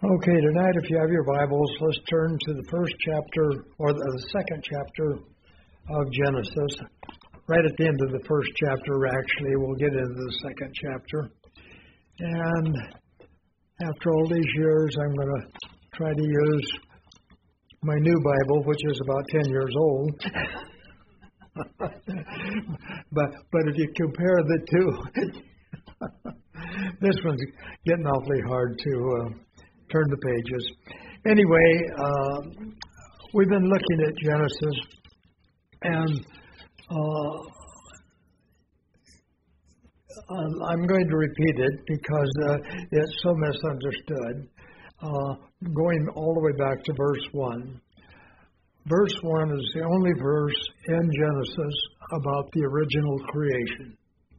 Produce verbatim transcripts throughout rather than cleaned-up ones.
Okay, tonight, if you have your Bibles, let's turn to the first chapter, or the second chapter of Genesis. Right at the end of the first chapter, actually, we'll get into the second chapter. And after all these years, I'm going to try to use my new Bible, which is about ten years old. but but if you compare the two, this one's getting awfully hard to uh, turn the pages. Anyway, uh, we've been looking at Genesis, and uh, I'm going to repeat it because uh, it's so misunderstood. Uh, going all the way back to verse one. Verse one is the only verse in Genesis about the original creation.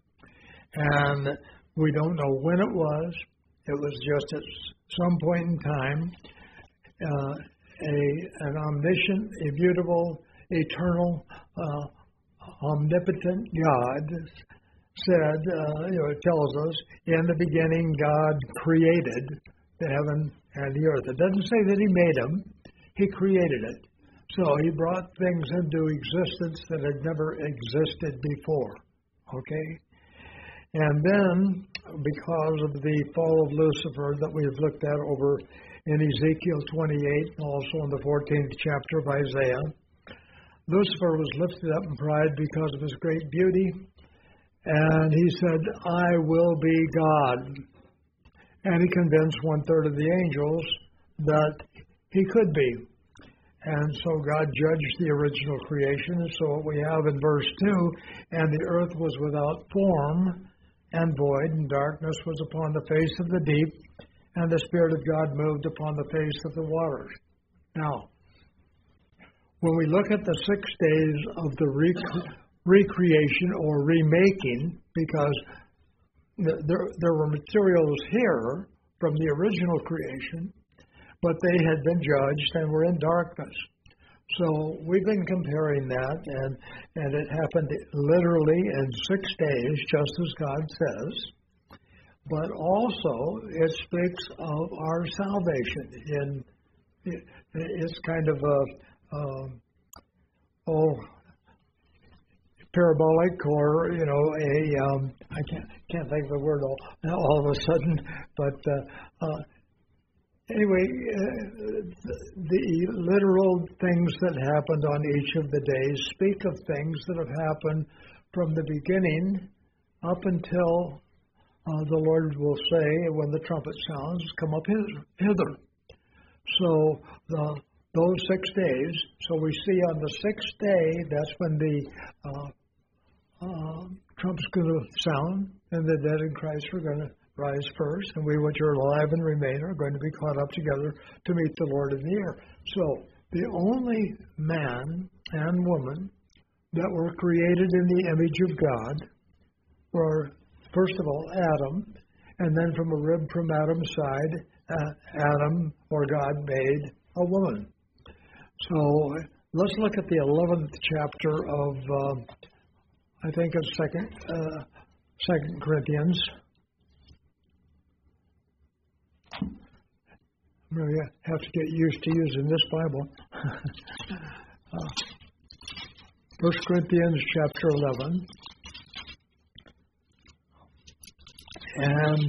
And we don't know when it was. It was just at some point in time, uh, a an omniscient, immutable, eternal, uh, omnipotent God said, uh, you know, it tells us, in the beginning God created the heaven and the earth. It doesn't say that He made them. He created it. So He brought things into existence that had never existed before. Okay? And then, because of the fall of Lucifer that we've looked at over in Ezekiel twenty-eight, and also in the fourteenth chapter of Isaiah, Lucifer was lifted up in pride because of his great beauty, and he said, I will be God. And he convinced one-third of the angels that he could be. And so God judged the original creation. And so what we have in verse two, and the earth was without form and void, and darkness was upon the face of the deep, and the Spirit of God moved upon the face of the waters. Now, when we look at the six days of the rec- recreation or remaking, because th- there, there were materials here from the original creation, but they had been judged and were in darkness. So we've been comparing that, and, and it happened literally in six days, just as God says. But also, it speaks of our salvation. In it, it's kind of a, a oh, parabolic, or you know, a um, I can't can't think of the word all all of a sudden, but. Uh, uh, Anyway, uh, the, the literal things that happened on each of the days speak of things that have happened from the beginning up until uh, the Lord will say, when the trumpet sounds, come up hither. So the, those six days, so we see on the sixth day, that's when the uh, uh, trumpet's going to sound, and the dead in Christ are going to rise first, and we which are alive and remain are going to be caught up together to meet the Lord in the air. So the only man and woman that were created in the image of God were, first of all, Adam, and then from a rib from Adam's side, uh, Adam, or God, made a woman. So let's look at the eleventh chapter of, uh, I think it's Second, uh, Second Corinthians. I'm going to have to get used to using this Bible. uh, First Corinthians chapter eleven. And,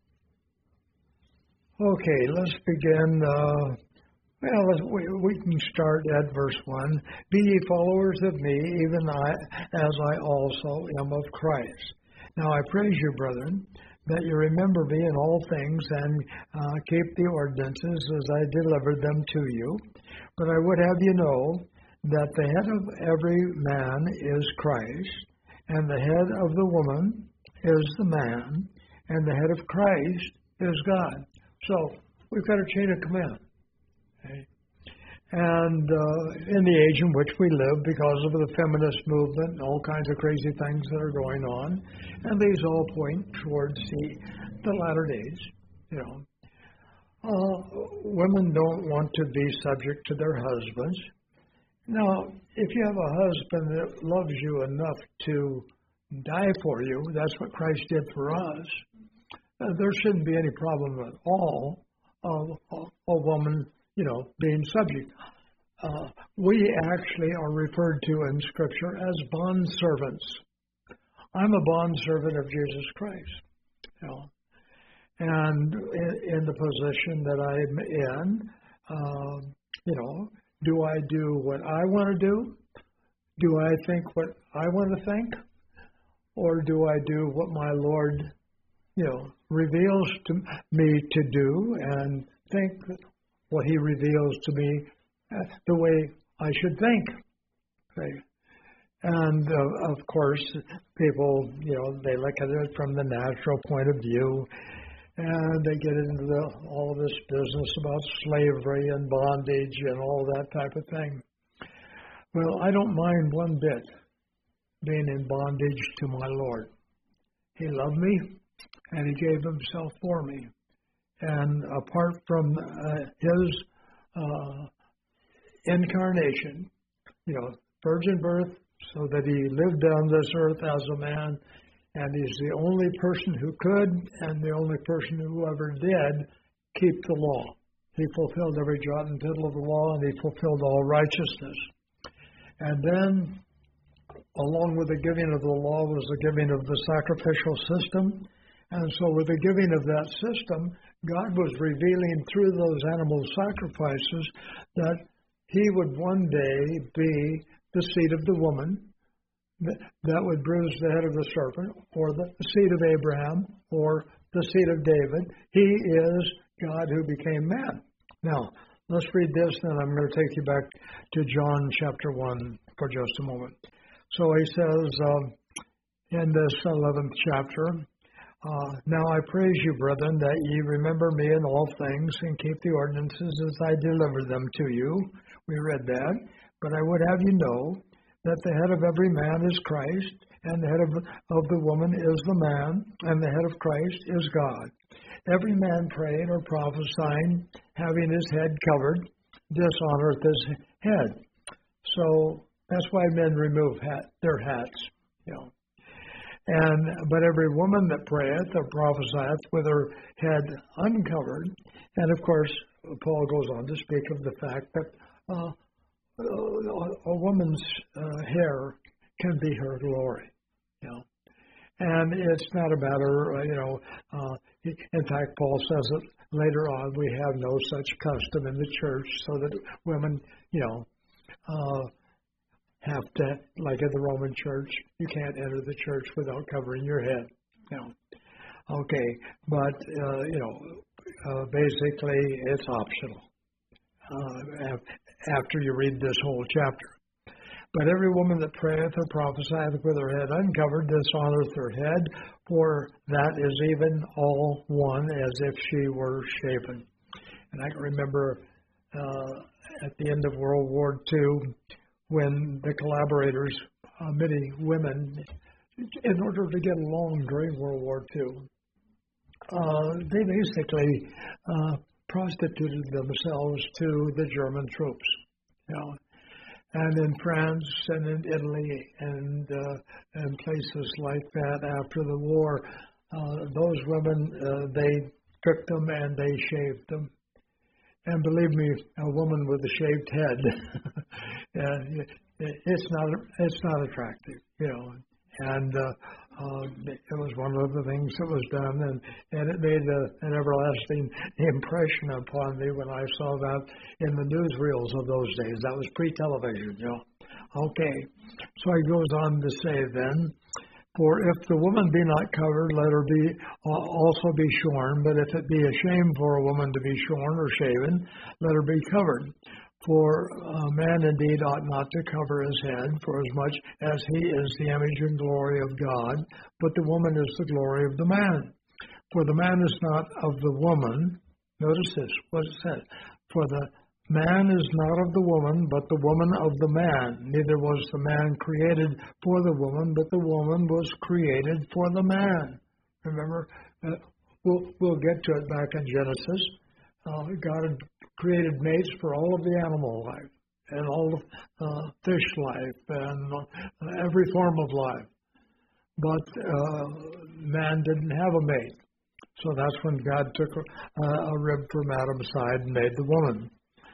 okay, let's begin. Uh, well, let's, we, we can start at verse one. Be ye followers of me, even I, as I also am of Christ. Now I praise you, brethren, that you remember me in all things, and uh, keep the ordinances as I delivered them to you. But I would have you know that the head of every man is Christ, and the head of the woman is the man, and the head of Christ is God. So we've got a chain of command. Okay? And uh, in the age in which we live, because of the feminist movement and all kinds of crazy things that are going on, and these all point towards the, the latter days, you know. Uh, women don't want to be subject to their husbands. Now, if you have a husband that loves you enough to die for you, that's what Christ did for us, uh, there shouldn't be any problem at all of a, a woman, you know, being subject. Uh, we actually are referred to in Scripture as bond servants. I'm a bond servant of Jesus Christ, you know, and in, in the position that I'm in, uh, you know, do I do what I want to do? Do I think what I want to think? Or do I do what my Lord, you know, reveals to me to do and think what He reveals to me the way I should think? Okay. And uh, of course, people, you know, they look at it from the natural point of view, and they get into the, all this business about slavery and bondage and all that type of thing. Well, I don't mind one bit being in bondage to my Lord. He loved me, and He gave Himself for me. And apart from uh, His uh, incarnation, you know, virgin birth, so that He lived on this earth as a man, and He's the only person who could and the only person who ever did keep the law. He fulfilled every jot and tittle of the law, and He fulfilled all righteousness. And then, along with the giving of the law was the giving of the sacrificial system. And so with the giving of that system, God was revealing through those animal sacrifices that He would one day be the seed of the woman that would bruise the head of the serpent, or the seed of Abraham, or the seed of David. He is God who became man. Now, let's read this, and I'm going to take you back to John chapter one for just a moment. So he says um, in this eleventh chapter, uh, Now I praise you, brethren, that ye remember me in all things, and keep the ordinances as I deliver them to you. We read that. But I would have you know that the head of every man is Christ, and the head of, of the woman is the man, and the head of Christ is God. Every man praying or prophesying, having his head covered, dishonoreth his head. So that's why men remove hat, their hats, you know. And but every woman that prayeth or prophesieth with her head uncovered, and of course Paul goes on to speak of the fact that uh, a woman's uh, hair can be her glory, you know. And it's not a matter, uh, you know, uh, in fact, Paul says it later on, we have no such custom in the church, so that women, you know, uh, have to, like in the Roman church, you can't enter the church without covering your head, you know. Okay, but, uh, you know, uh, basically it's optional uh, after you read this whole chapter. But every woman that prayeth or prophesieth with her head uncovered dishonoreth her head, for that is even all one, as if she were shaven. And I can remember uh, at the end of World War Two, when the collaborators, uh, many women, in order to get along during World War Two, uh, they basically uh, prostituted themselves to the German troops, you know. And in France and in Italy and uh, and places like that after the war, uh, those women, uh, they took them and they shaved them. And believe me, a woman with a shaved head, uh, it's not it's not attractive, you know. And uh, uh, it was one of the things that was done, and, and it made a, an everlasting impression upon me when I saw that in the newsreels of those days. That was pre-television, you know. Okay, so he goes on to say then, for if the woman be not covered, let her be uh, also be shorn. But if it be a shame for a woman to be shorn or shaven, let her be covered. For a man indeed ought not to cover his head, for as much as he is the image and glory of God, but the woman is the glory of the man. For the man is not of the woman. Notice this, what it says. For the man is not of the woman, but the woman of the man. Neither was the man created for the woman, but the woman was created for the man. Remember, uh, we'll, we'll get to it back in Genesis. Uh, God had created mates for all of the animal life and all of uh, fish life and uh, every form of life. But uh, man didn't have a mate. So that's when God took a, a rib from Adam's side and made the woman.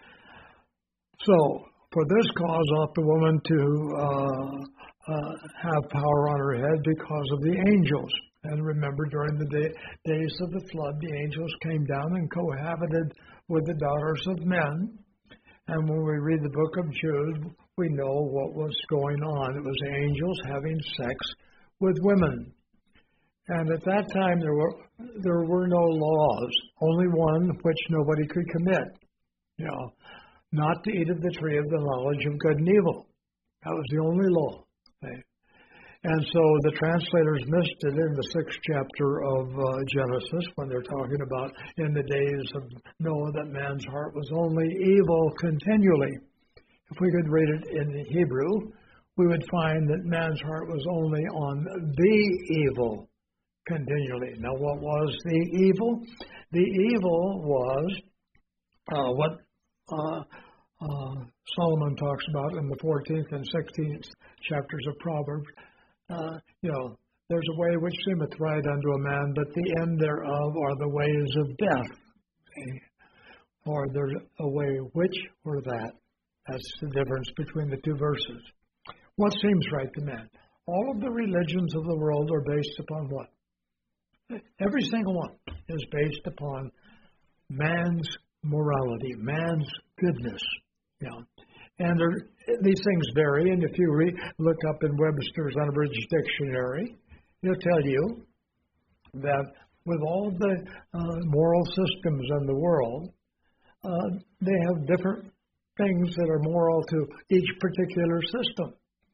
So, for this cause ought the woman to uh, uh, have power on her head because of the angels. And remember, during the day, days of the flood, the angels came down and cohabited with the daughters of men. And when we read the book of Jude, we know what was going on. It was angels having sex with women. And at that time, there were there were no laws, only one which nobody could commit. You know, not to eat of the tree of the knowledge of good and evil. That was the only law. Okay? And so the translators missed it in the sixth chapter of uh, Genesis when they're talking about in the days of Noah that man's heart was only evil continually. If we could read it in Hebrew, we would find that man's heart was only on the evil continually. Now, what was the evil? The evil was uh, what uh, uh, Solomon talks about in the fourteenth and sixteenth chapters of Proverbs. Uh, you know, there's a way which seemeth right unto a man, but the end thereof are the ways of death. Okay? Or there's a way which or that. That's the difference between the two verses. What seems right to man? All of the religions of the world are based upon what? Every single one is based upon man's morality, man's goodness. You know. And there, these things vary, and if you re- look up in Webster's Unabridged Dictionary, it'll tell you that with all the uh, moral systems in the world, uh, they have different things that are moral to each particular system.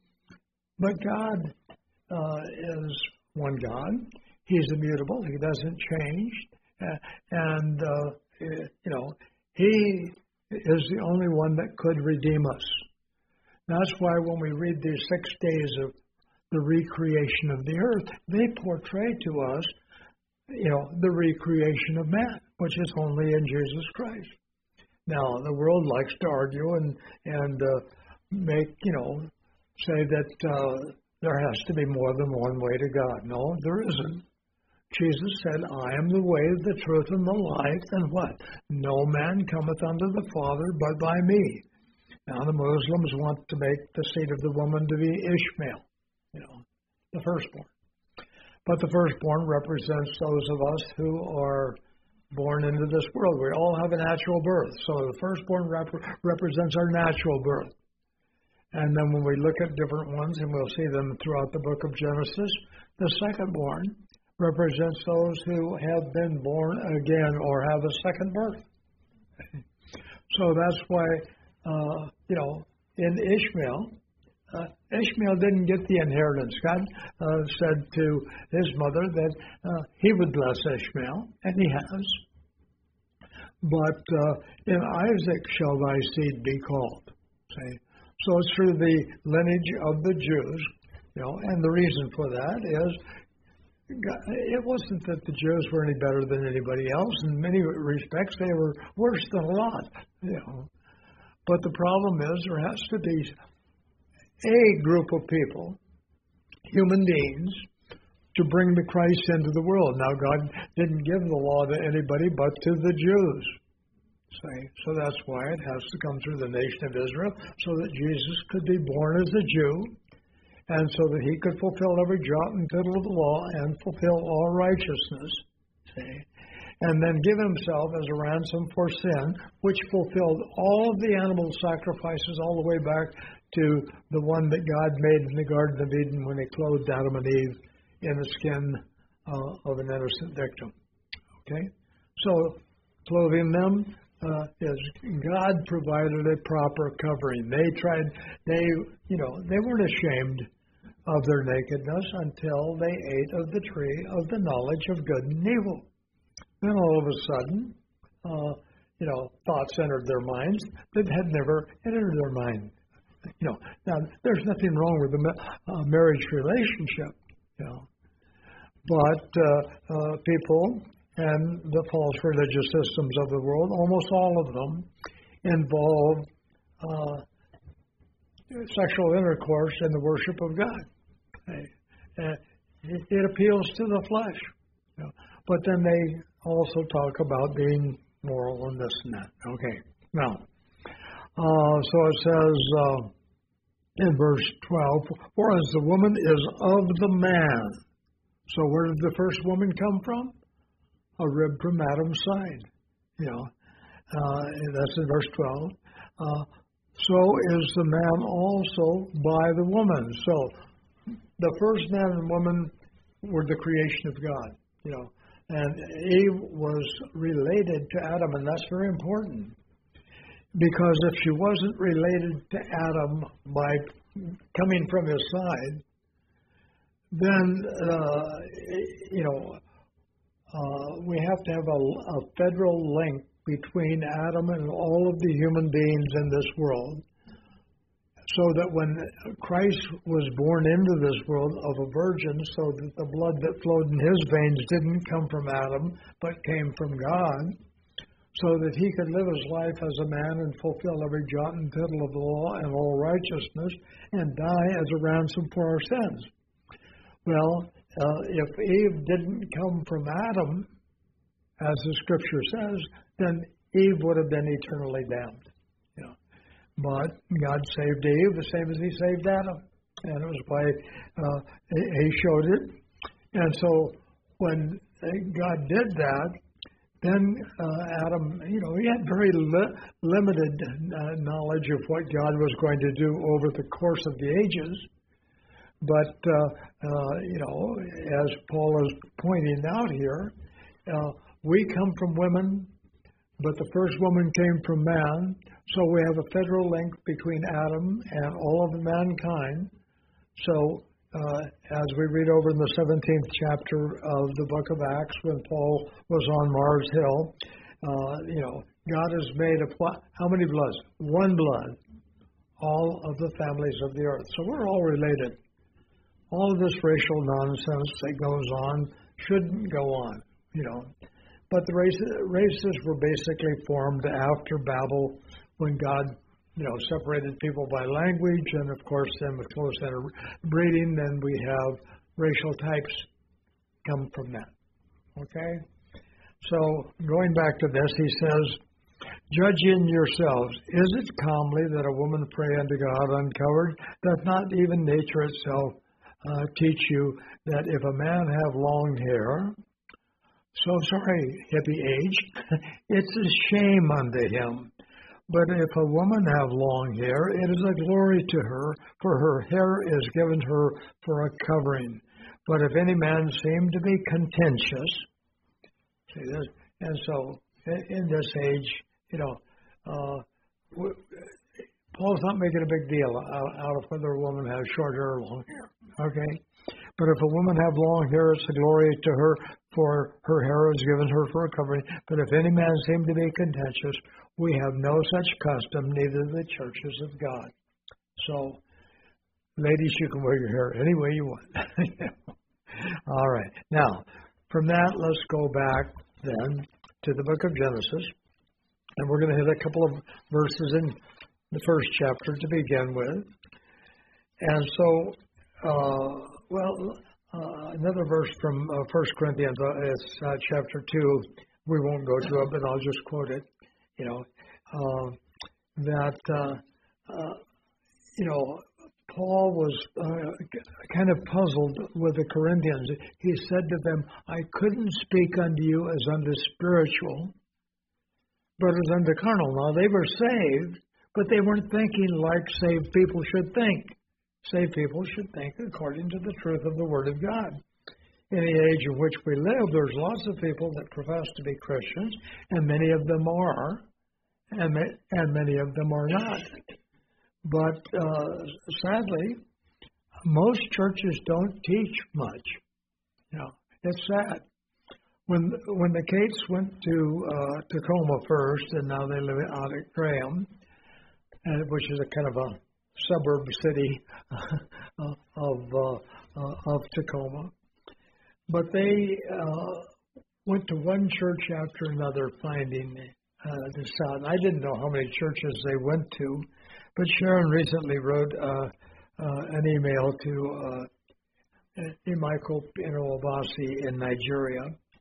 But God uh, is one God. He's immutable. He doesn't change. Uh, and, uh, you know, He is the only one that could redeem us. That's why when we read these six days of the recreation of the earth, they portray to us, you know, the recreation of man, which is only in Jesus Christ. Now, the world likes to argue and, and uh, make, you know, say that uh, there has to be more than one way to God. No, there isn't. Jesus said, I am the way, the truth, and the life, and what? No man cometh unto the Father but by me. Now the Muslims want to make the seed of the woman to be Ishmael, you know, the firstborn. But the firstborn represents those of us who are born into this world. We all have a natural birth. So the firstborn rep- represents our natural birth. And then when we look at different ones, and we'll see them throughout the book of Genesis, the secondborn represents those who have been born again or have a second birth. So that's why, uh, you know, in Ishmael, uh, Ishmael didn't get the inheritance. God uh, said to his mother that uh, he would bless Ishmael, and he has. But uh, in Isaac shall thy seed be called. See? So it's through the lineage of the Jews, you know, and the reason for that is it wasn't that the Jews were any better than anybody else. In many respects, they were worse than a lot, you know. But the problem is there has to be a group of people, human beings, to bring the Christ into the world. Now, God didn't give the law to anybody but to the Jews. See? So that's why it has to come through the nation of Israel, so that Jesus could be born as a Jew, and so that he could fulfill every jot and tittle of the law and fulfill all righteousness, see? And then give himself as a ransom for sin, which fulfilled all of the animal sacrifices all the way back to the one that God made in the Garden of Eden when he clothed Adam and Eve in the skin uh, of an innocent victim. Okay? So, clothing them uh, is God provided a proper covering. They tried, they, you know, they weren't ashamed of their nakedness until they ate of the tree of the knowledge of good and evil. Then all of a sudden, uh, you know, thoughts entered their minds that had never entered their mind. You know, now there's nothing wrong with a uh, marriage relationship, you know, but uh, uh, people and the false religious systems of the world, almost all of them, involve uh, sexual intercourse in the worship of God. Okay. Uh, it, it appeals to the flesh. You know. but then they also talk about being moral and this and that. Okay. Now, uh, so it says uh, in verse twelve, for as the woman is of the man. So where did the first woman come from? A rib from Adam's side. You know, uh, that's in verse twelve. Uh, so is the man also by the woman. So the first man and woman were the creation of God. You know, and Eve was related to Adam, and that's very important. Because if she wasn't related to Adam by coming from his side, then, uh, you know, uh, we have to have a, a federal link between Adam and all of the human beings in this world, so that when Christ was born into this world of a virgin, so that the blood that flowed in his veins didn't come from Adam, but came from God, so that he could live his life as a man and fulfill every jot and tittle of the law and all righteousness and die as a ransom for our sins. Well, uh, if Eve didn't come from Adam, as the scripture says, then Eve would have been eternally damned. You know. But God saved Eve the same as he saved Adam. And it was by, uh, he showed it. And so when God did that, then uh, Adam, you know, he had very li- limited uh, knowledge of what God was going to do over the course of the ages. But, uh, uh, you know, as Paul is pointing out here, uh, we come from women, but the first woman came from man. So we have a federal link between Adam and all of mankind. So Uh, as we read over in the seventeenth chapter of the book of Acts, when Paul was on Mars Hill, uh, you know, God has made a pl- how many bloods? One blood, all of the families of the earth. So we're all related. All of this racial nonsense that goes on shouldn't go on, you know. But the races, races were basically formed after Babel, when God, you know, separated people by language, and of course then with close interbreeding, then we have racial types come from that. Okay? So going back to this, he says, judge in yourselves, is it calmly that a woman pray unto God uncovered? Doth not even nature itself uh, teach you that if a man have long hair, so sorry, hippie age, it's a shame unto him. But if a woman have long hair, it is a glory to her, for her hair is given her for a covering. But if any man seem to be contentious, see this, and so in this age, you know, uh, Paul's not making a big deal out, out of whether a woman has short hair or long hair, okay? But if a woman have long hair, it's a glory to her, for her hair is given her for a covering. But if any man seem to be contentious, we have no such custom, neither the churches of God. So, ladies, you can wear your hair any way you want. All right. Now, from that, let's go back then to the book of Genesis. And we're going to hit a couple of verses in the first chapter to begin with. And so, uh, well, uh, another verse from uh, First Corinthians, uh, it's uh, chapter two. We won't go to it, but I'll just quote it. You know, uh, that, uh, uh, you know, Paul was uh, kind of puzzled with the Corinthians. He said to them, I couldn't speak unto you as unto spiritual, but as unto carnal. Now, they were saved, but they weren't thinking like saved people should think. Saved people should think according to the truth of the Word of God. In the age in which we live, there's lots of people that profess to be Christians, and many of them are, and, and many of them are not. But uh, sadly, most churches don't teach much. You know, it's sad. When when the Cates went to uh, Tacoma first, and now they live out at Graham, and which is a kind of a suburb city uh, of uh, uh, of Tacoma. But they uh, went to one church after another, finding uh, this out. I didn't know how many churches they went to, but Sharon recently wrote uh, uh, an email to uh, Michael Pino Obasi in Nigeria,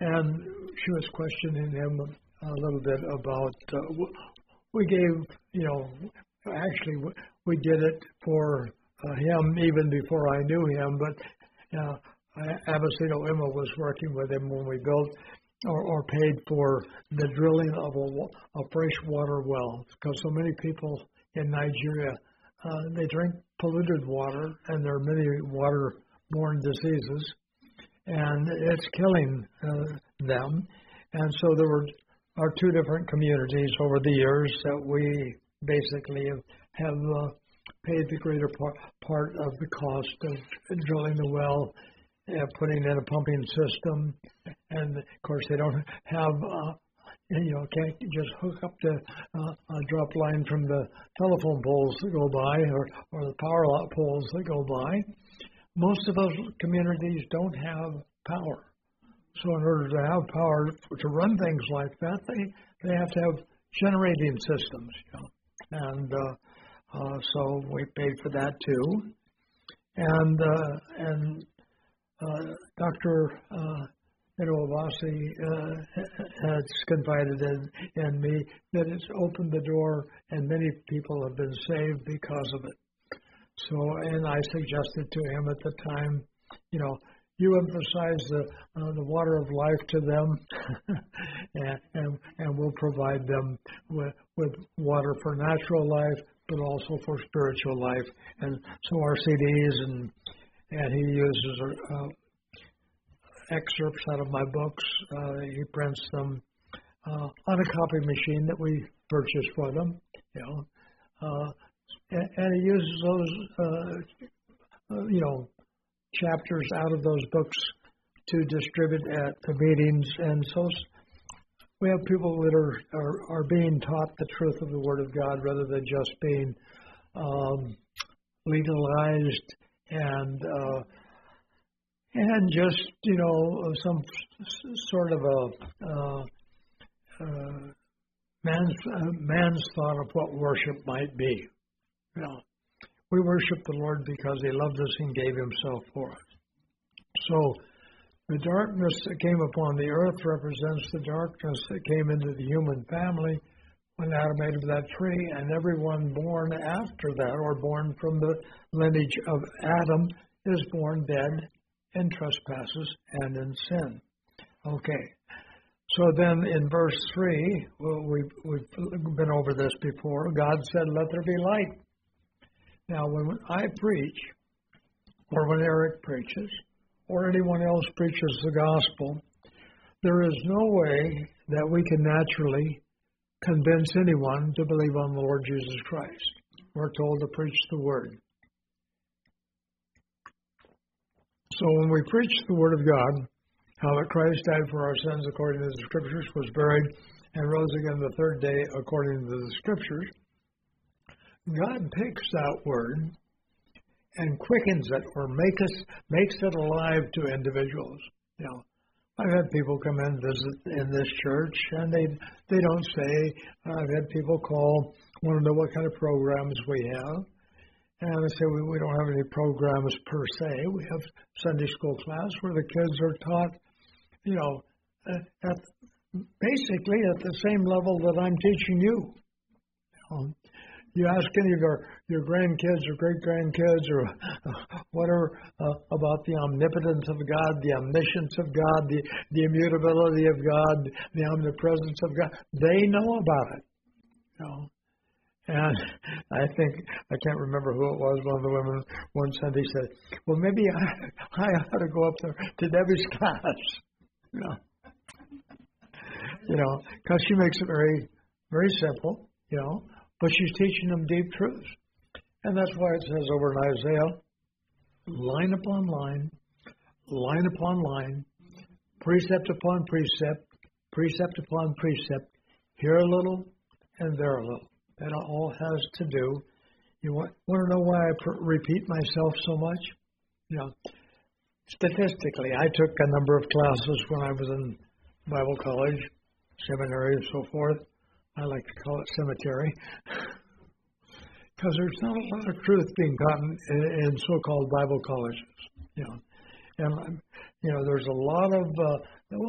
and she was questioning him a little bit about, uh, we gave, you know, actually we did it for uh, him even before I knew him, but uh, Abacino Emma was working with him when we built or, or paid for the drilling of a, a freshwater well, because so many people in Nigeria, uh, they drink polluted water, and there are many waterborne diseases, and it's killing uh, them. And so there were are two different communities over the years that we basically have, have uh, paid the greater part, part of the cost of drilling the well, uh, putting in a pumping system, and of course they don't have, uh, you know, can't just hook up the uh, a drop line from the telephone poles that go by or, or the power lot poles that go by. Most of those communities don't have power. So in order to have power to run things like that, they, they have to have generating systems. You know? And uh, uh, so we paid for that too. And uh, and uh, Doctor Uh, Inouye uh, has confided in, in me that it's opened the door, and many people have been saved because of it. So, and I suggested to him at the time, you know, you emphasize the uh, the water of life to them, and, and and we'll provide them with with water for natural life, but also for spiritual life. And so our C Ds and and he uses uh, excerpts out of my books. Uh, he prints them uh, on a copy machine that we purchase for them, you know, uh, and, and he uses those, uh, uh, you know, chapters out of those books to distribute at the meetings. And so we have people that are, are, are being taught the truth of the Word of God rather than just being um, legalized and uh, and just, you know, some sort of a uh, uh, man's, uh, man's thought of what worship might be. You know, we worship the Lord because He loved us and gave Himself for us. So the darkness that came upon the earth represents the darkness that came into the human family when Adam ate of that tree, and everyone born after that, or born from the lineage of Adam, is born dead in trespasses and in sin. Okay. So then in verse three, well, we've, we've been over this before, God said, let there be light. Now, when I preach, or when Eric preaches, or anyone else preaches the gospel, there is no way that we can naturally convince anyone to believe on the Lord Jesus Christ. We're told to preach the word. So when we preach the word of God, how that Christ died for our sins according to the Scriptures, was buried, and rose again the third day according to the Scriptures, God takes that word and quickens it, or make us, makes it alive to individuals. You know, I've had people come in and visit in this church, and they they don't say. I've had people call, want to know what kind of programs we have. And I say, we, we don't have any programs per se. We have Sunday school class where the kids are taught, you know, at, basically at the same level that I'm teaching you. You know, you ask any of your, your grandkids or great-grandkids or uh, whatever uh, about the omnipotence of God, the omniscience of God, the, the immutability of God, the omnipresence of God. They know about it. You know. And I think, I can't remember who it was, one of the women one Sunday said, well, maybe I, I ought to go up there to Debbie's class, you know, you know, because she makes it very, very simple, you know, but she's teaching them deep truths. And that's why it says over in Isaiah, line upon line, line upon line, precept upon precept, precept upon precept, here a little and there a little. That all has to do. You want, want to know why I pr- repeat myself so much? You know, statistically, I took a number of classes when I was in Bible college, seminary, and so forth. I like to call it cemetery, because there's not a lot of truth being gotten in, in so-called Bible colleges. You know, and you know, there's a lot of uh, well,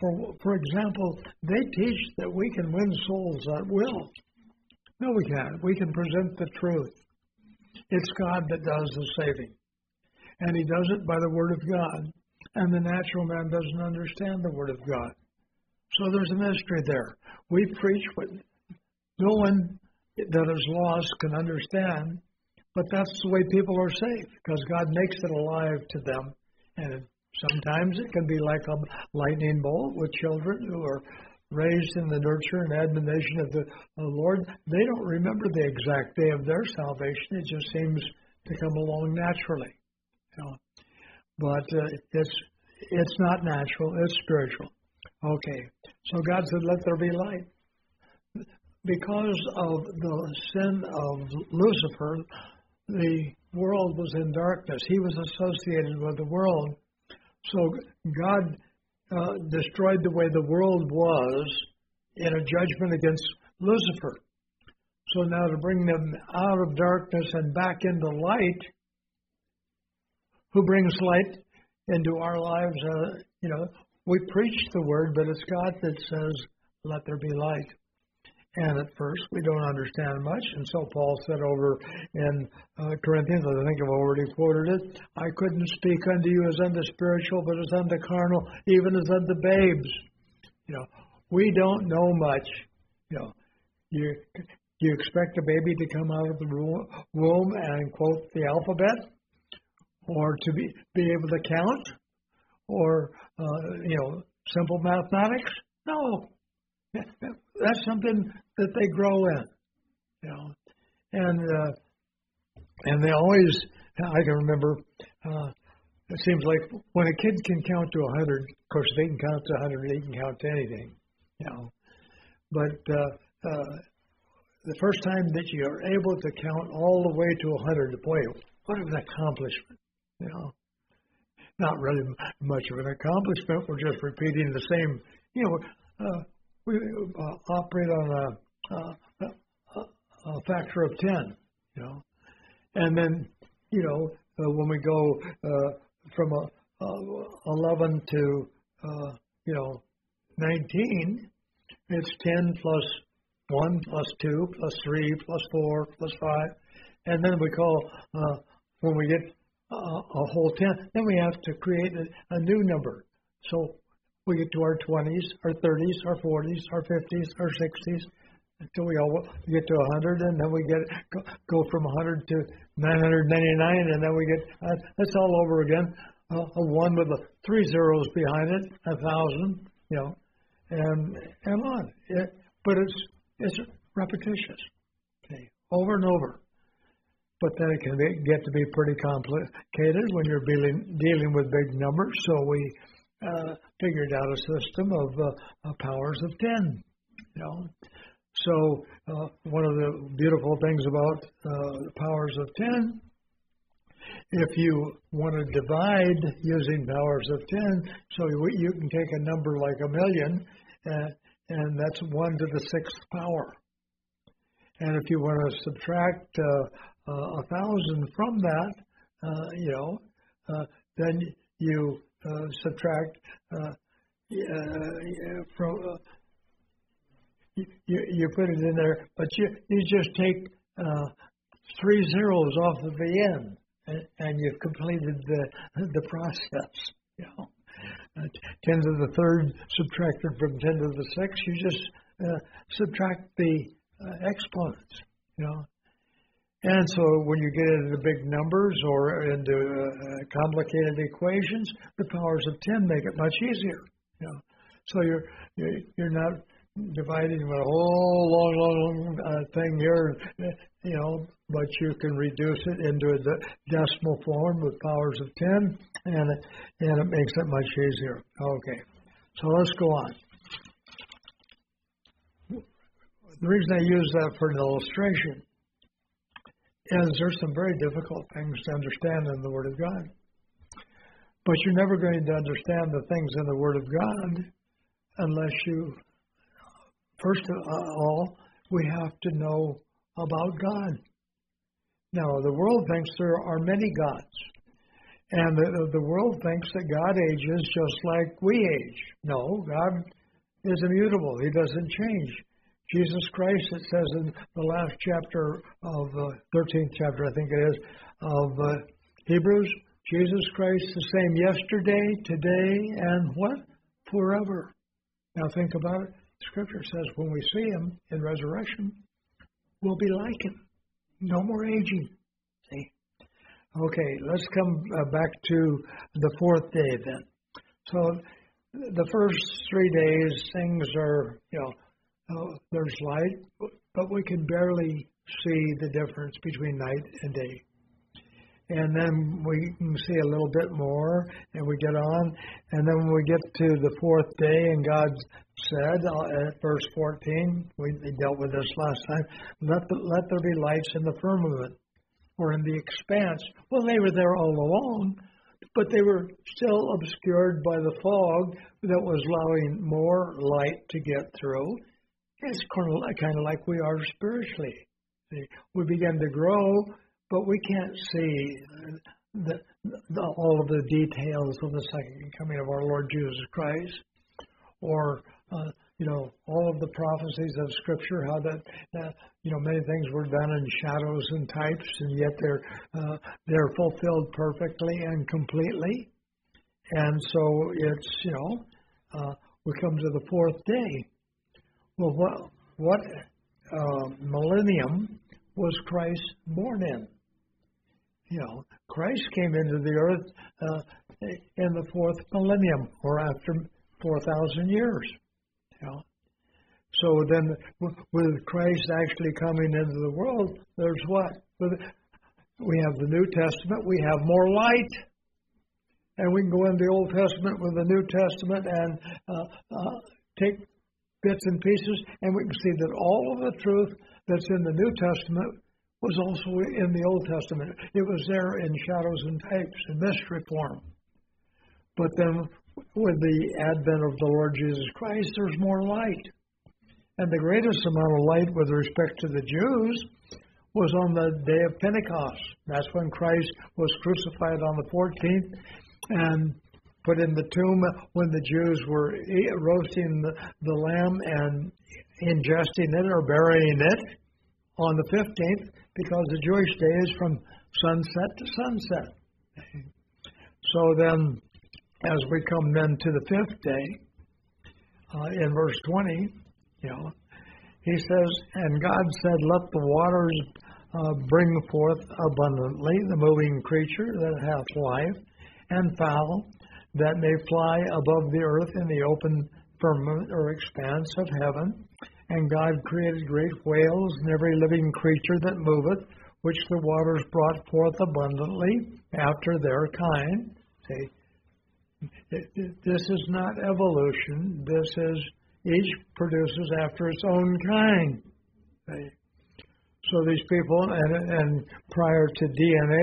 For, for example, they teach that we can win souls at will. No, we can't. We can present the truth. It's God that does the saving. And he does it by the Word of God. And the natural man doesn't understand the Word of God. So there's a mystery there. We preach what no one that is lost can understand, but that's the way people are saved, because God makes it alive to them. And sometimes it can be like a lightning bolt with children who are raised in the nurture and admonition of the, of the Lord. They don't remember the exact day of their salvation. It just seems to come along naturally. You know. But uh, it's it's not natural, it's spiritual. Okay, so God said, let there be light. Because of the sin of Lucifer, the world was in darkness. He was associated with the world. So God uh, destroyed the way the world was in a judgment against Lucifer. So now to bring them out of darkness and back into light, who brings light into our lives? Uh, you know, we preach the word, but it's God that says, let there be light. And at first, we don't understand much. And so Paul said over in uh, Corinthians, I think I've already quoted it, I couldn't speak unto you as unto spiritual, but as unto carnal, even as unto babes. You know, we don't know much. You know, you, you expect a baby to come out of the womb and quote the alphabet, or to be, be able to count, or, uh, you know, simple mathematics? No. That's something that they grow in, you know, and uh, and they always. I can remember. Uh, it seems like when a kid can count to a hundred, of course, they can count to a hundred. They can count to anything, you know. But uh, uh, the first time that you are able to count all the way to a hundred, boy, what an accomplishment, you know. Not really much of an accomplishment. We're just repeating the same, you know. Uh, We uh, operate on a, uh, a, a factor of ten, you know, and then, you know, uh, when we go uh, from a, uh, eleven to, uh, you know, nineteen, it's ten plus one plus two plus three plus four plus five, and then we call, uh, when we get uh, a whole ten, then we have to create a, a new number. So we get to our twenties, our thirties, our forties, our fifties, our sixties, until we all get to one hundred, and then we get go, go from one hundred to nine hundred ninety-nine, and then we get, uh, that's all over again, uh, a one with a three zeros behind it, a thousand, you know, and and on. It, but it's it's repetitious, okay, over and over. But then it can be, get to be pretty complicated when you're dealing dealing with big numbers. So we Uh, figured out a system of uh, uh, powers of ten, you know. So uh, one of the beautiful things about uh, the powers of ten, if you want to divide using powers of ten, so you, you can take a number like a million, uh, and that's one to the sixth power. And if you want to subtract uh, uh, a thousand from that, uh, you know, uh, then you Uh, subtract uh, uh, from uh, you, you put it in there, but you you just take uh, three zeros off of the end, and, and you've completed the the process. You know, uh, ten to the third subtracted from ten to the sixth. You just uh, subtract the uh, exponents. You know. And so when you get into big numbers or into uh, complicated equations, the powers of ten make it much easier. You know? So you're you're not dividing a whole long, long, long uh, thing here, you know, but you can reduce it into a de- decimal form with powers of ten, and it, and it makes it much easier. Okay, so let's go on. The reason I use that for an illustration is there's some very difficult things to understand in the Word of God. But you're never going to understand the things in the Word of God unless you, first of all, we have to know about God. Now, the world thinks there are many gods. And the, the world thinks that God ages just like we age. No, God is immutable. He doesn't change. Jesus Christ, it says in the last chapter of the uh, thirteenth chapter, I think it is, of uh, Hebrews, Jesus Christ the same yesterday, today, and what? Forever. Now think about it. Scripture says when we see him in resurrection, we'll be like him. No more aging. See? Okay, let's come uh, back to the fourth day then. So the first three days, things are, you know, uh, there's light, but we can barely see the difference between night and day. And then we can see a little bit more, and we get on. And then when we get to the fourth day, and God said uh, at verse fourteen, we dealt with this last time, let, the, let there be lights in the firmament, or in the expanse. Well, they were there all along, but they were still obscured by the fog that was allowing more light to get through. It's kind of like, kind of like we are spiritually. See, we begin to grow, but we can't see the, the, all of the details of the second coming of our Lord Jesus Christ, or uh, you know, all of the prophecies of Scripture, how that uh, you know many things were done in shadows and types, and yet they're uh, they're fulfilled perfectly and completely. And so it's you know uh, we come to the fourth day. Well, what what uh, millennium was Christ born in? You know, Christ came into the earth uh, in the fourth millennium, or after four thousand years. You know, so then, with Christ actually coming into the world, there's what? We have the New Testament. We have more light, and we can go into the Old Testament with the New Testament and uh, uh, take bits and pieces, and we can see that all of the truth that's in the New Testament was also in the Old Testament. It was there in shadows and types and mystery form. But then with the advent of the Lord Jesus Christ, there's more light. And the greatest amount of light with respect to the Jews was on the day of Pentecost. That's when Christ was crucified on the fourteenth and put in the tomb, when the Jews were roasting the, the lamb and ingesting it or burying it on the fifteenth, because the Jewish day is from sunset to sunset. So then, as we come then to the fifth day, uh, in verse twenty, you know, he says, and God said, let the waters uh, bring forth abundantly the moving creature that hath life, and fowl that may fly above the earth in the open firmament or expanse of heaven. And God created great whales and every living creature that moveth, which the waters brought forth abundantly after their kind. See, it, it, this is not evolution. This is, each produces after its own kind. See? So these people, and, and prior to D N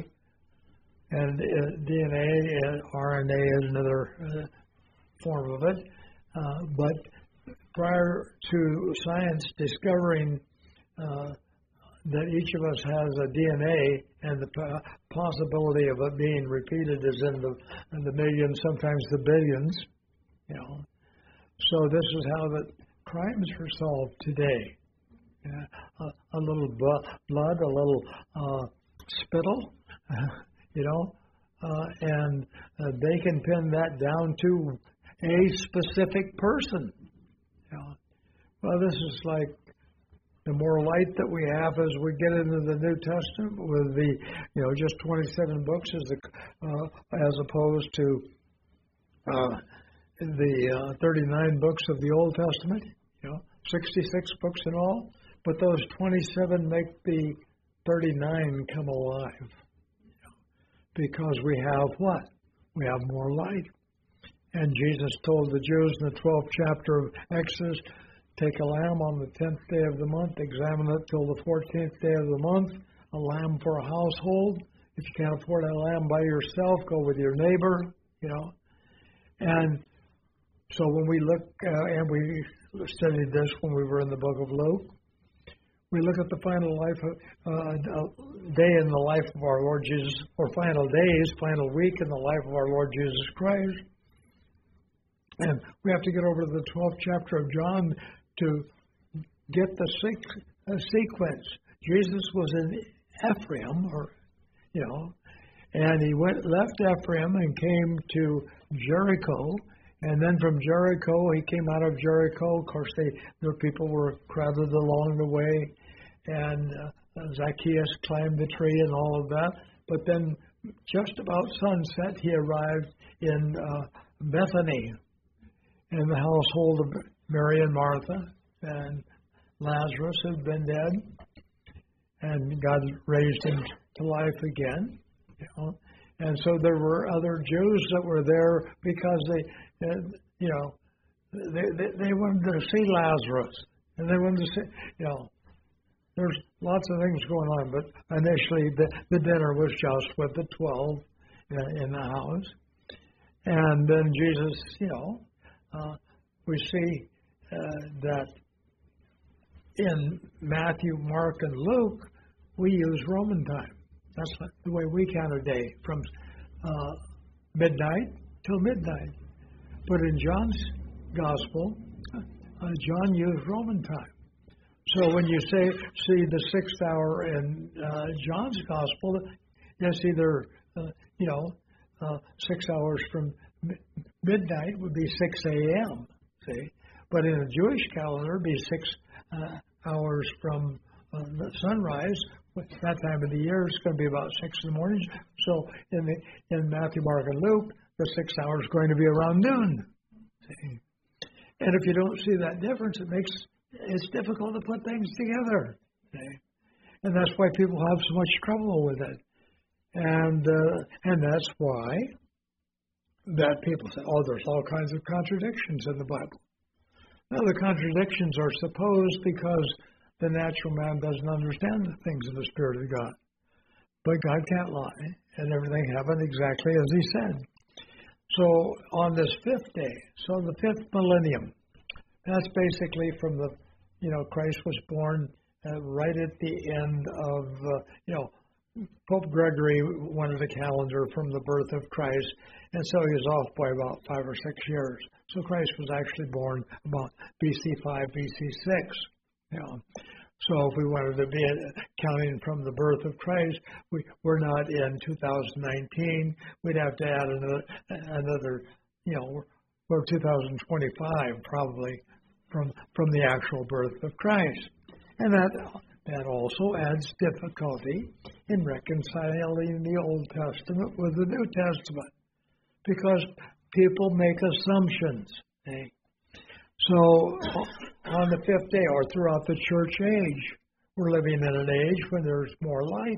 A, and uh, D N A, and R N A is another uh, form of it, uh, but prior to science discovering uh, that each of us has a D N A, and the possibility of it being repeated is in the in the millions, sometimes the billions, you know. So this is how the crimes are solved today. Yeah, a, a little bu- blood, a little uh, spittle, you know, uh, and uh, they can pin that down to a specific person. You know. Well, this is like the more light that we have as we get into the New Testament, with the, you know, just twenty-seven books as the, uh, as opposed to uh, the uh, thirty-nine books of the Old Testament, you know, sixty-six books in all. But those twenty-seven make the thirty-nine come alive, you know, because we have what? We have more light. And Jesus told the Jews in the twelfth chapter of Exodus, take a lamb on the tenth day of the month, examine it till the fourteenth day of the month, a lamb for a household. If you can't afford a lamb by yourself, go with your neighbor, you know. And so when we look, uh, and we studied this when we were in the book of Luke, we look at the final life, of, uh, day in the life of our Lord Jesus, or final days, final week in the life of our Lord Jesus Christ. And we have to get over to the twelfth chapter of John to get the sequ- uh, sequence. Jesus was in Ephraim, or, you know, and he went left Ephraim and came to Jericho. And then from Jericho, he came out of Jericho. Of course, they, the people were crowded along the way. And uh, Zacchaeus climbed the tree and all of that. But then just about sunset, he arrived in uh, Bethany, in the household of Mary and Martha. And Lazarus had been dead. And God raised him to life again. You know? And so there were other Jews that were there because they, uh, you know, they, they they wanted to see Lazarus, and they wanted to see, you know, there's lots of things going on. But initially, the, the dinner was just with the twelve in, in the house, and then Jesus, you know, uh, we see uh, that in Matthew, Mark, and Luke, we use Roman time. That's the way we count a day, from uh, midnight till midnight. But in John's Gospel, uh, John used Roman time. So when you say see the sixth hour in uh, John's Gospel, it's either, uh, you know, uh, six hours from mi- midnight would be six a.m., see? But in a Jewish calendar, it'd be six uh, hours from uh, the sunrise. That time of the year, it's going to be about six in the morning. So in the in Matthew, Mark, and Luke, the six hours is going to be around noon. See? And if you don't see that difference, it makes it's difficult to put things together. See? And that's why people have so much trouble with it. And uh, and that's why that people say, oh, there's all kinds of contradictions in the Bible. Now, the contradictions are supposed because the natural man doesn't understand the things of the Spirit of God. But God can't lie, and everything happened exactly as He said. So on this fifth day, so the fifth millennium, that's basically from the, you know, Christ was born uh, right at the end of, uh, you know, Pope Gregory wanted a calendar from the birth of Christ, and so he was off by about five or six years. So Christ was actually born about B C five, B C six. You know. So if we wanted to be counting from the birth of Christ, we, we're not in two thousand nineteen. We'd have to add another, another you know, we're two thousand twenty-five probably from from the actual birth of Christ. And that that also adds difficulty in reconciling the Old Testament with the New Testament, because people make assumptions. Eh? So on the fifth day, or throughout the church age, we're living in an age when there's more light.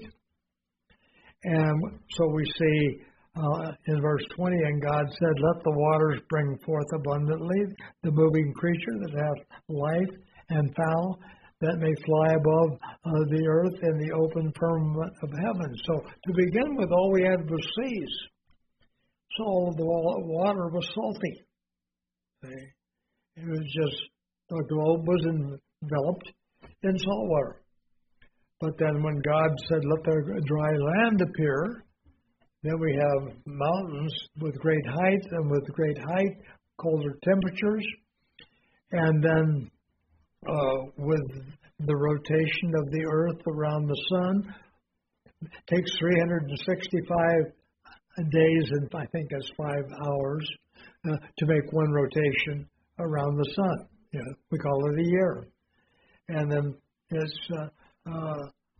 And so we see uh, in verse twenty, and God said, let the waters bring forth abundantly the moving creature that hath life, and fowl that may fly above uh, the earth in the open firmament of heaven. So to begin with, all we had was seas. So all of the water was salty. See? It was just, the globe was enveloped in salt water. But then when God said, let the dry land appear, then we have mountains with great height, and with great height, colder temperatures. And then uh, with the rotation of the earth around the sun, it takes three hundred sixty-five days and I think that's five hours uh, to make one rotation around the sun. You know, we call it a year. And then it's uh, uh,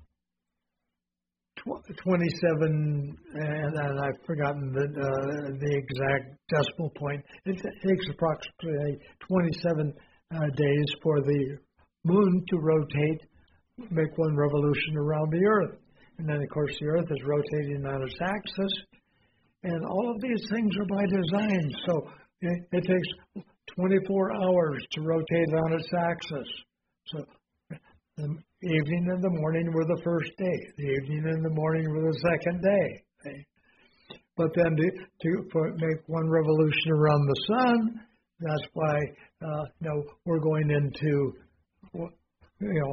tw- twenty-seven, and, and I've forgotten the, uh, the exact decimal point. It, it takes approximately twenty-seven uh, days for the moon to rotate, make one revolution around the earth. And then, of course, the earth is rotating on its axis. And all of these things are by design. So it, it takes twenty-four hours to rotate on its axis. So the evening and the morning were the first day. The evening and the morning were the second day. Okay? But then to, to for, make one revolution around the sun, that's why uh, you know, we're going into, you know,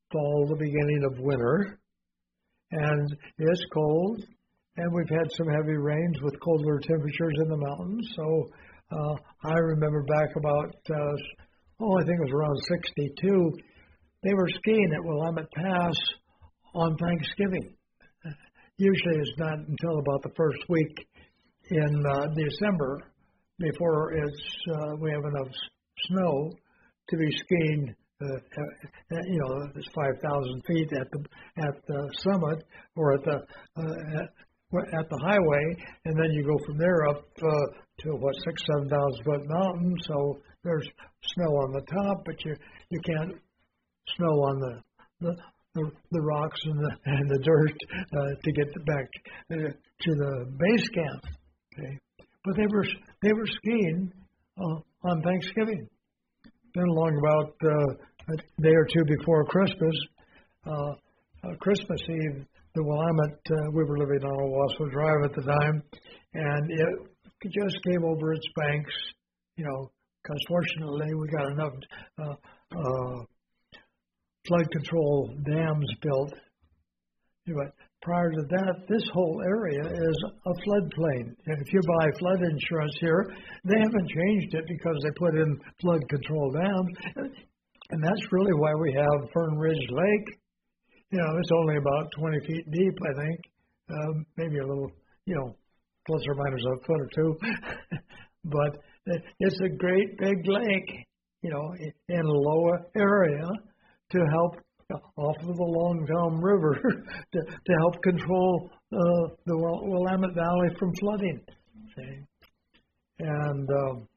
fall, the beginning of winter, and it's cold, and we've had some heavy rains with colder temperatures in the mountains. So uh, I remember back about, uh, oh, I think it was around sixty-two, they were skiing at Willamette Pass on Thanksgiving. Usually it's not until about the first week in uh, December before it's uh, we have enough snow to be skiing. Uh, uh, you know, it's five thousand feet at the at the summit or at the uh, at, at the highway, and then you go from there up uh, to what six seven thousand foot mountain. So there's snow on the top, but you you can't snow on the the, the, the rocks and the and the dirt uh, to get back uh, to the base camp. Okay, but they were they were skiing uh, on Thanksgiving. Then along about uh, a day or two before Christmas, uh, uh, Christmas Eve, the Willamette, uh, we were living on Owasso Drive at the time, and it just came over its banks, you know, because fortunately we got enough uh, uh, flood control dams built. But prior to that, this whole area is a floodplain. And if you buy flood insurance here, they haven't changed it because they put in flood control dams. And that's really why we have Fern Ridge Lake. You know, it's only about twenty feet deep, I think. Um, maybe a little, you know, plus or minus a foot or two. But it's a great big lake, you know, in a low area to help off of the Long Tom River to, to help control uh, the Willamette Valley from flooding. See? And um,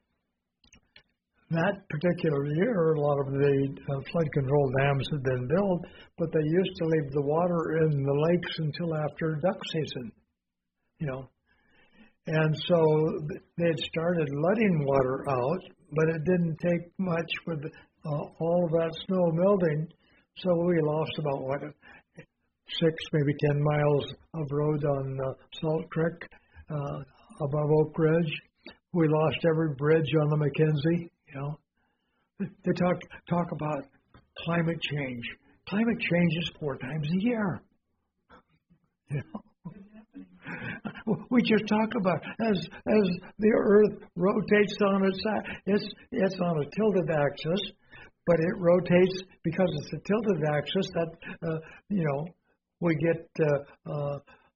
that particular year, a lot of the uh, flood control dams had been built, but they used to leave the water in the lakes until after duck season, you know. And so they had started letting water out, but it didn't take much with uh, all of that snow melting. So we lost about, what, six, maybe ten miles of road on uh, Salt Creek uh, above Oak Ridge. We lost every bridge on the McKenzie, you know. They talk, talk about climate change. Climate change is four times a year. You know? We just talk about as as the Earth rotates on its it's it's on a tilted axis. But it rotates because it's a tilted axis that, uh, you know, we get uh, uh,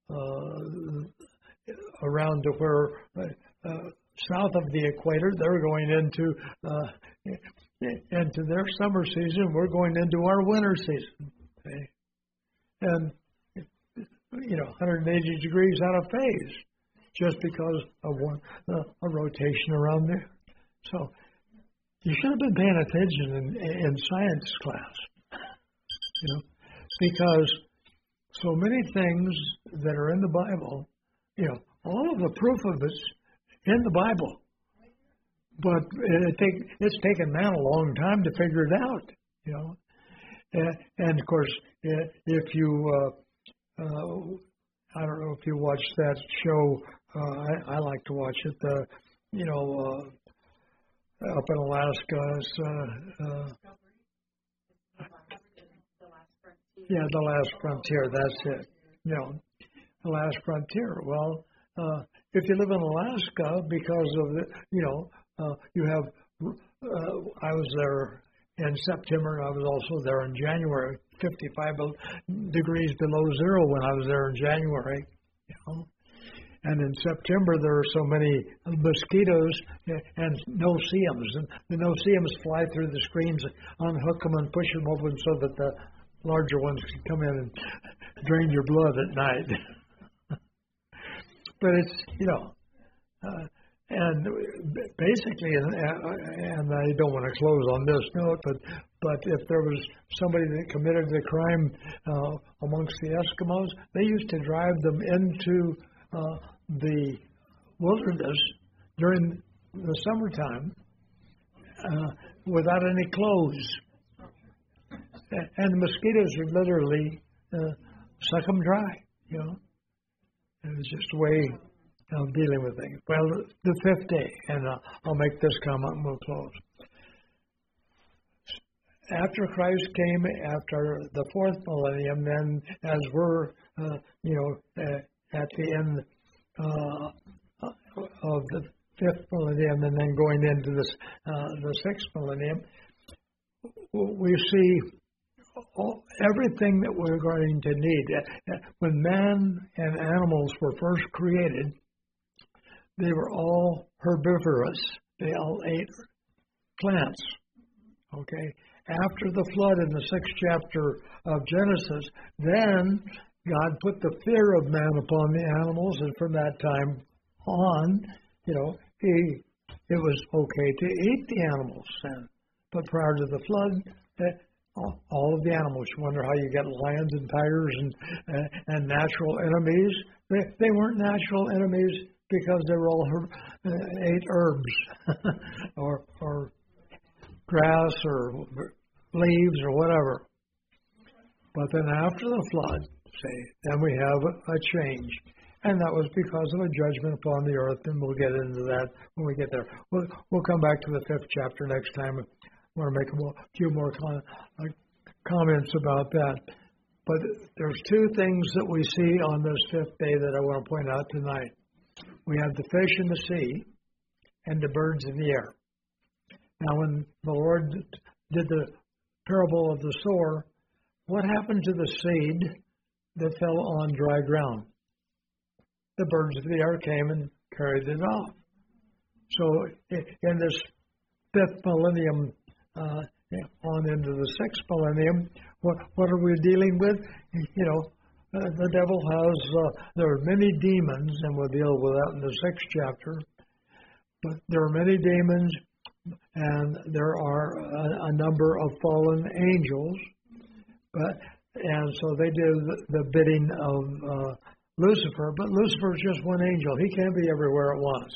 uh, around to where uh, uh, south of the equator, they're going into uh, into their summer season. We're going into our winter season. Okay? And, you know, one hundred eighty degrees out of phase just because of one, uh, a rotation around there. So you should have been paying attention in, in science class, you know, because so many things that are in the Bible, you know, all of the proof of it's in the Bible, but it take, it's taken man a long time to figure it out, you know. And, and of course, if you, uh, uh, I don't know if you watch that show, uh, I, I like to watch it, uh, you know, uh, up in Alaska, uh, uh, yeah, The Last Frontier, that's it. You know, The Last Frontier. Well, uh, if you live in Alaska, because of the, you know, uh, you have, uh, I was there in September, I was also there in January, fifty-five degrees below zero when I was there in January, you know. And in September, there are so many mosquitoes and no-see-ums. And the no-see-ums fly through the screens, unhook them, and push them open so that the larger ones can come in and drain your blood at night. But it's, you know, uh, and basically, and, and I don't want to close on this note, but but if there was somebody that committed a crime uh, amongst the Eskimos, they used to drive them into uh, the wilderness during the summertime uh, without any clothes. And the mosquitoes would literally uh, suck them dry, you know. It was just a way of dealing with things. Well, the fifth day, and uh, I'll make this comment and we'll close. after Christ came, after the fourth millennium, then as we're, uh, you know, uh, at the end uh, of the fifth millennium and then going into this, uh, the sixth millennium, we see all, everything that we're going to need. When man and animals were first created, they were all herbivorous. They all ate plants. Okay? After the flood in the sixth chapter of Genesis, then God put the fear of man upon the animals, and from that time on, you know, he it was okay to eat the animals. And, but prior to the flood, that, all, all of the animals. You wonder how you get lions and tigers and uh, and natural enemies. They, they weren't natural enemies because they were all herb, uh, ate herbs or or grass or leaves or whatever. But then after the flood, say, then we have a, a change. And that was because of a judgment upon the earth, and we'll get into that when we get there. We'll, we'll come back to the fifth chapter next time. I want to make a, more, a few more con, uh, comments about that. But there's two things that we see on this fifth day that I want to point out tonight. We have the fish in the sea and the birds in the air. Now, when the Lord did the parable of the sower, what happened to the seed that fell on dry ground? The birds of the air came and carried it off. So in this fifth millennium, uh, on into the sixth millennium, what what are we dealing with? You know, uh, the devil has, uh, there are many demons, and we'll deal with that in the sixth chapter, but there are many demons, and there are a, a number of fallen angels, but and so they do the, the bidding of uh, Lucifer, but Lucifer is just one angel. He can't be everywhere at once.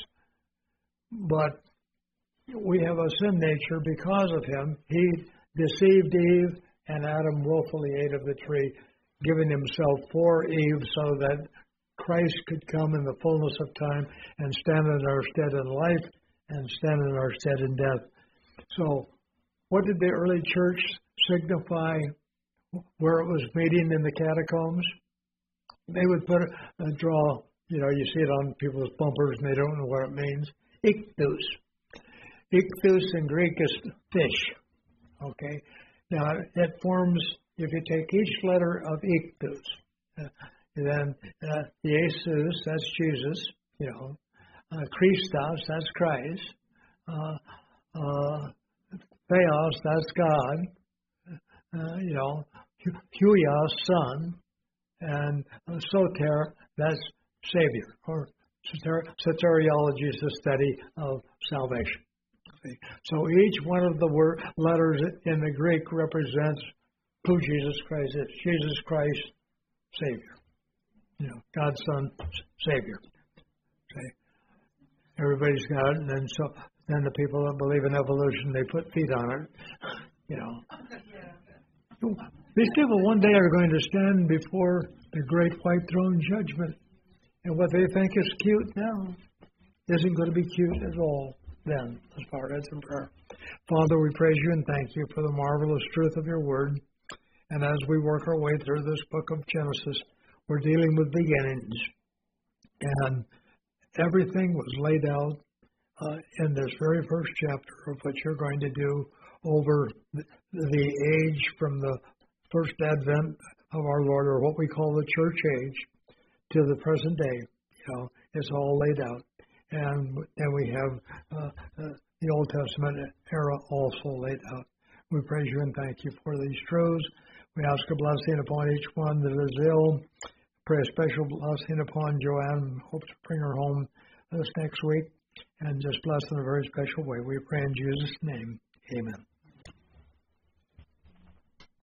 But we have a sin nature because of him. He deceived Eve, and Adam willfully ate of the tree, giving himself for Eve so that Christ could come in the fullness of time and stand in our stead in life and stand in our stead in death. So what did the early church signify where it was meeting in the catacombs? They would put a, a draw, you know, you see it on people's bumpers and they don't know what it means. Ichthus. Ichthus in Greek is fish. Okay? Now, it forms, if you take each letter of Ichthus, uh, then uh, the Jesus, that's Jesus, you know, uh, Christos, that's Christ, uh, uh, Theos, that's God, uh, you know, Huios, Son, and uh, Soter, that's Savior, or soter- soteriology is the study of salvation. Okay. So each one of the word, letters in the Greek represents who Jesus Christ is. Jesus Christ, Savior. You know, God's Son, Savior. Okay. Everybody's got it, and then so then the people that believe in evolution, they put feet on it. You know. These people one day are going to stand before the great white throne judgment, and what they think is cute now isn't going to be cute at all then, as far as in prayer. Father, we praise you and thank you for the marvelous truth of your word. And as we work our way through this book of Genesis, we're dealing with beginnings. And everything was laid out uh, in this very first chapter of what you're going to do over the, the age from the first advent of our Lord, or what we call the church age, to the present day. You know, it's all laid out. And then we have uh, uh, the Old Testament era also laid out. We praise you and thank you for these truths. We ask a blessing upon each one that is ill. Pray a special blessing upon Joanne. Hope to bring her home this next week. And just bless in a very special way. We pray in Jesus' name. Amen.